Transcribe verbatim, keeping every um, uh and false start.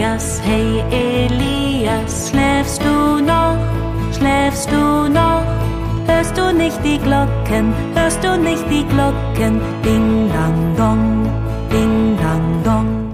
Elias, hey Elias, schläfst du noch, schläfst du noch? Hörst du nicht die Glocken, hörst du nicht die Glocken? Ding dang dong, ding dang dong.